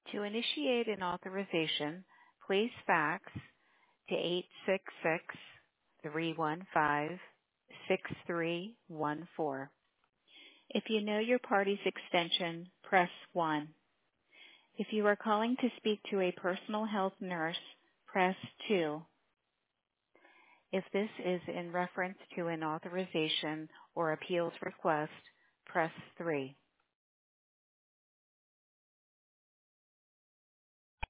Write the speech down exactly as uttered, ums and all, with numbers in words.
To initiate an authorization, please fax to eight six six, three one five, six three one four. If you know your party's extension, press one. If you are calling to speak to a personal health nurse, press two. If this is in reference to an authorization or appeals request, press three.